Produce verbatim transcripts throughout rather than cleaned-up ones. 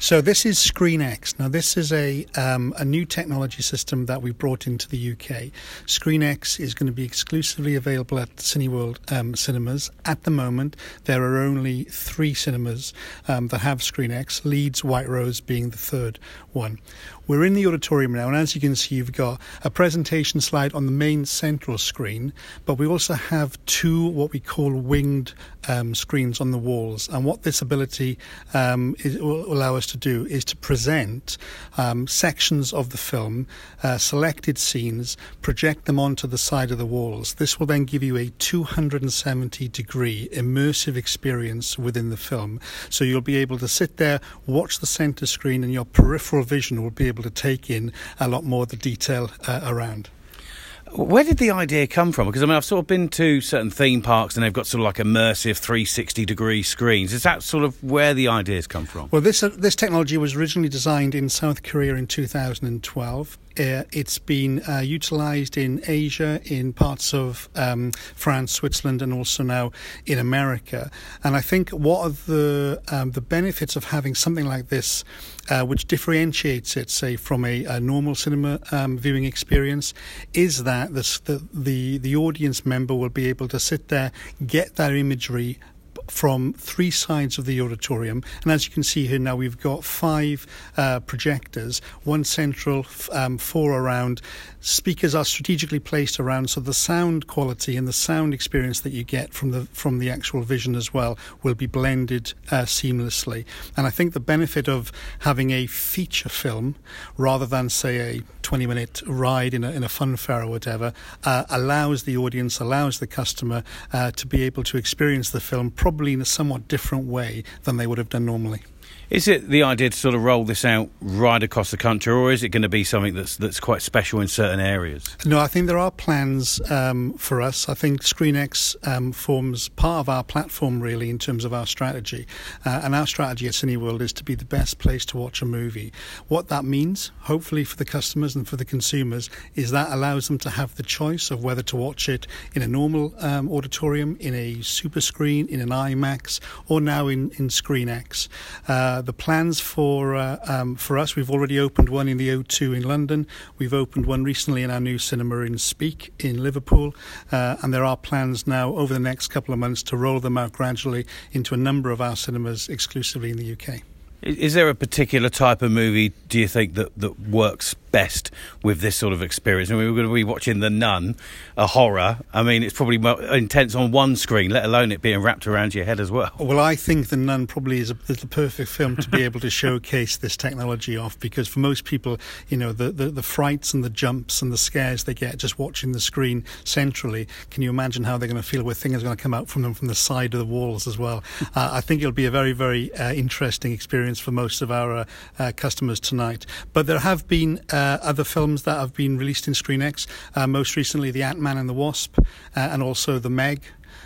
So this is ScreenX. Now this is a um, a new technology system that we brought into the U K. ScreenX is going to be exclusively available at Cineworld um, cinemas. At the moment, there are only three cinemas um, that have ScreenX, Leeds, White Rose being the third one. We're in the auditorium now, and as you can see, you've got a presentation slide on the main central screen, but we also have two what we call winged um, screens on the walls. And what this ability um, is, will allow us to do is to present um, sections of the film, uh, selected scenes, project them onto the side of the walls. This will then give you a two hundred seventy degree immersive experience within the film. So you'll be able to sit there, watch the center screen, and your peripheral vision will be able to take in a lot more of the detail uh, around. Where did the idea come from? Because I mean, I've sort of been to certain theme parks and they've got sort of like immersive three sixty degree screens. Is that sort of where the ideas come from? Well, this uh, this technology was originally designed in South Korea in two thousand twelve. Uh, it's been uh, utilised in Asia, in parts of um, France, Switzerland, and also now in America. And I think what are the um, the benefits of having something like this, uh, which differentiates it, say, from a, a normal cinema um, viewing experience, is that this, the, the the audience member will be able to sit there, get that imagery from three sides of the auditorium, and as you can see here now, we've got five uh, projectors, one central, um, four around. Speakers are strategically placed around, so the sound quality and the sound experience that you get from the from the actual vision as well will be blended uh, seamlessly. And I think the benefit of having a feature film rather than, say, a twenty minute ride in a, in a fun fair or whatever uh, allows the audience, allows the customer uh, to be able to experience the film probably in a somewhat different way than they would have done normally. Is it the idea to sort of roll this out right across the country, or is it going to be something that's that's quite special in certain areas? No, I think there are plans um, for us. I think ScreenX um, forms part of our platform, really, in terms of our strategy. Uh, and our strategy at Cineworld is to be the best place to watch a movie. What that means, hopefully for the customers and for the consumers, is that allows them to have the choice of whether to watch it in a normal um, auditorium, in a super screen, in an IMAX, or now in, in ScreenX. Uh, Uh, the plans for uh, um, for us, we've already opened one in the O two in London. We've opened one recently in our new cinema in Speak in Liverpool. Uh, and there are plans now over the next couple of months to roll them out gradually into a number of our cinemas exclusively in the U K. Is there a particular type of movie, do you think, that, that works best with this sort of experience? I mean, we're going to be watching The Nun, a horror. I mean, it's probably more intense on one screen, let alone it being wrapped around your head as well. Well, I think The Nun probably is, a, is the perfect film to be able to showcase this technology off, because for most people, you know, the, the, the frights and the jumps and the scares they get just watching the screen centrally, can you imagine how they're going to feel where things are going to come out from them from the side of the walls as well? uh, I think it'll be a very, very uh, interesting experience for most of our uh, uh, customers tonight. But there have been uh, other films that have been released in ScreenX, uh, most recently The Ant-Man and the Wasp, uh, and also The Meg.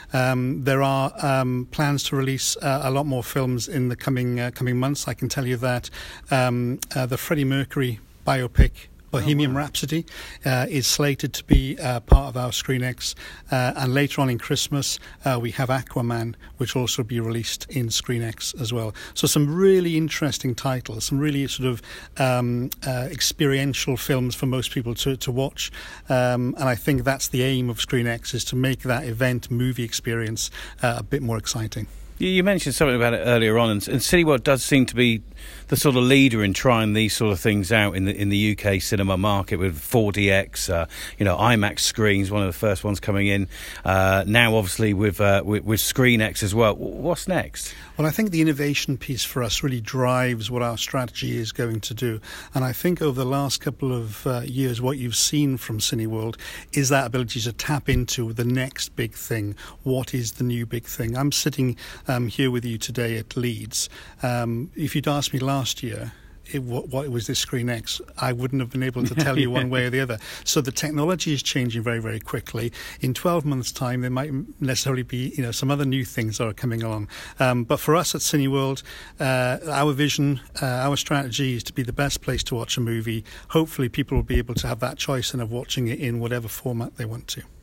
Um, there are um, plans to release uh, a lot more films in the coming uh, coming months. I can tell you that um, uh, the Freddie Mercury biopic Bohemian oh, wow. Rhapsody uh, is slated to be uh, part of our ScreenX, uh, and later on in Christmas uh, we have Aquaman, which will also be released in ScreenX as well. So some really interesting titles, some really sort of um, uh, experiential films for most people to, to watch, um, and I think that's the aim of ScreenX, is to make that event movie experience uh, a bit more exciting. You mentioned something about it earlier on, and, and Cineworld does seem to be the sort of leader in trying these sort of things out in the in the U K cinema market with four D X, uh, you know, IMAX screens, one of the first ones coming in. Uh, now, obviously, with, uh, with with ScreenX as well. What's next? Well, I think the innovation piece for us really drives what our strategy is going to do. And I think over the last couple of uh, years, what you've seen from Cineworld is that ability to tap into the next big thing. What is the new big thing? I'm sitting um, here with you today at Leeds. Um, if you'd asked me last year, It, what, what was this ScreenX, I wouldn't have been able to tell you one way or the other. So the technology is changing very, very quickly. In twelve months' time, there might necessarily be, you know, some other new things that are coming along. Um, but for us at Cineworld, uh, our vision, uh, our strategy is to be the best place to watch a movie. Hopefully people will be able to have that choice and of watching it in whatever format they want to.